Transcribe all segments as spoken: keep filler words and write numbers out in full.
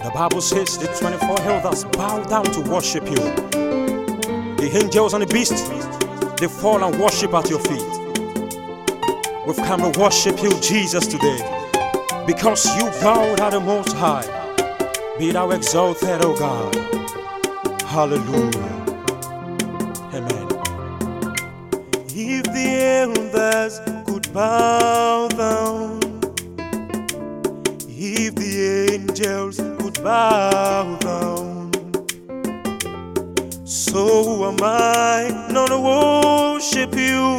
The Bible says the twenty-four elders bow down to worship you. The angels and the beasts, they fall and worship at your feet. We've come to worship you, Jesus, today, because you, God, are the Most High. Be thou exalted, O God. Hallelujah. Amen. If the elders could bow down, if the angels could bow down, so am I not to worship you.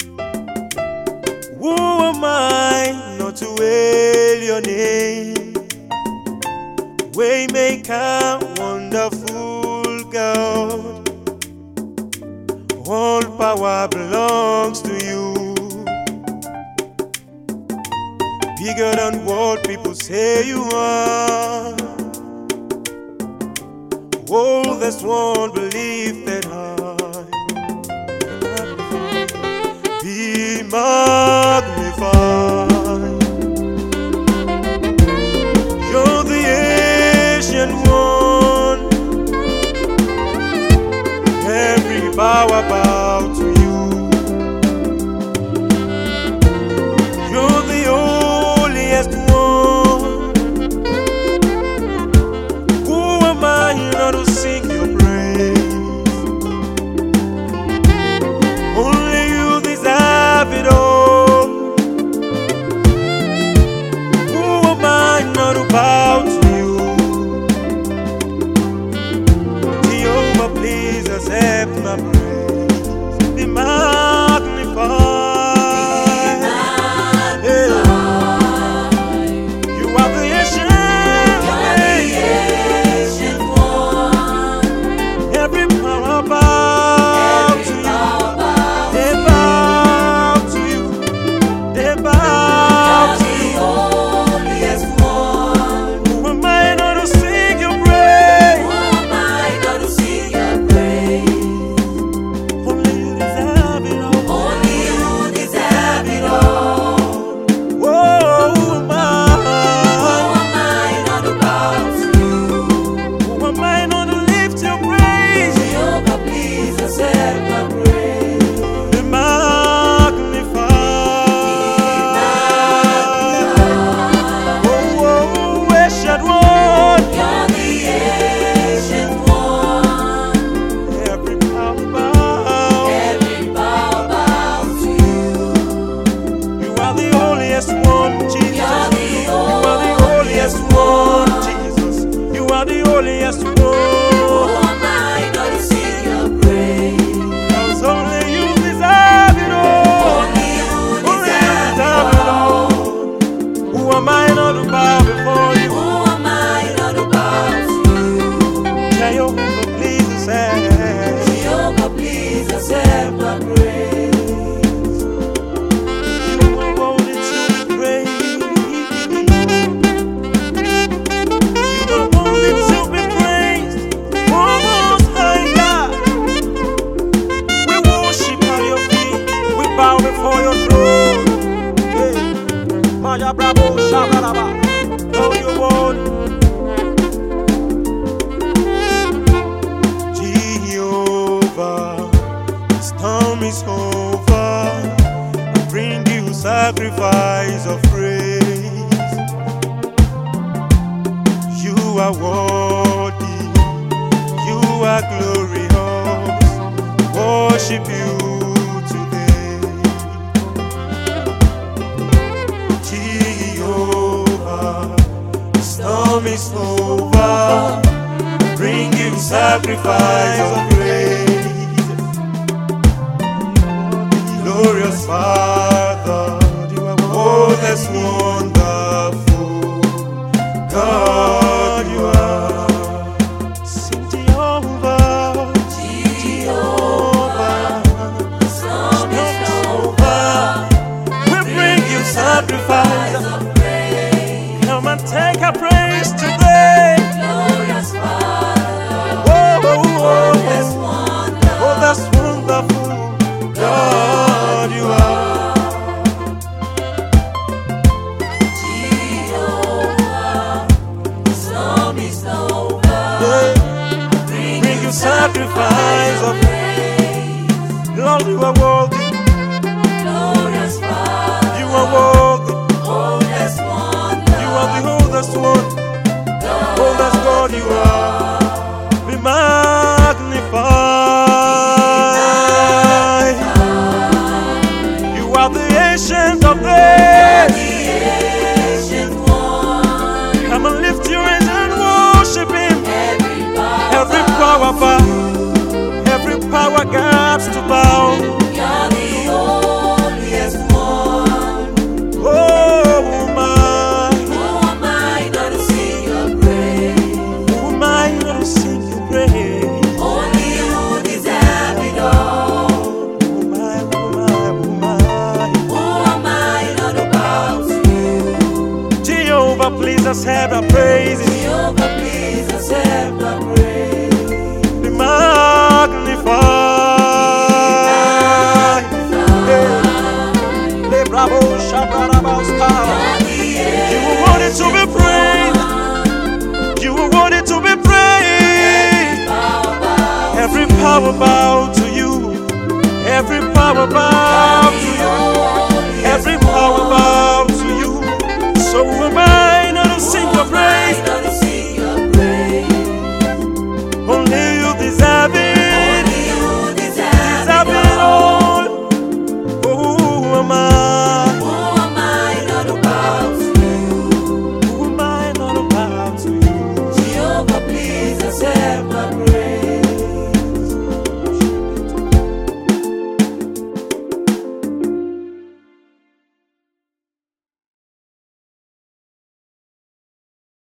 Who am I not to hail your name? Waymaker, wonderful God, all power belongs to you. Bigger than what people say you are. Oh, there's one belief that I be magnified. You're the ancient one. Every power bow to you. You're the holiest one. Who am I not to sing your praise? Only you deserve it all. Who am I not to bow to you? Jehovah, please accept my praise. Be magnified. Sacrifice of praise. You are worthy, you are glorious. Worship you today, Jehovah. The storm is over. Bring you sacrifice of praise. Glorious Father, oh, that's wonderful. God, you are. Sing Jehovah, Jehovah. The storm is over. We bring you sacrifice of praise. Come and take our praise today. Glorious Father, oh, oh, oh, that's wonderful. Oh, that's wonderful. God, you are. sacrifice of praise. Lord, you are worthy. Glorious Father, You are worthy. oldest one, You are the oldest one. Oldest God you are. Be magnified. You are the ancient of days. ancient one. Come and lift your hands and worship Him. Every power, Every power bow. Every power gaps to bow. you're the holiest one. Oh my, Who am I not to sing your praise? who am I not to sing your praise? Only you deserve it all. Who am I, who am I, who am I? Who am I not to bow to you? Jehovah, please accept our praises. Jehovah, please accept my praise. Be magnified. Hey, hey, bravo, shabarabauska. You were wanted to be praised. You were wanted to be praised. Every power bow to you. Every power bow.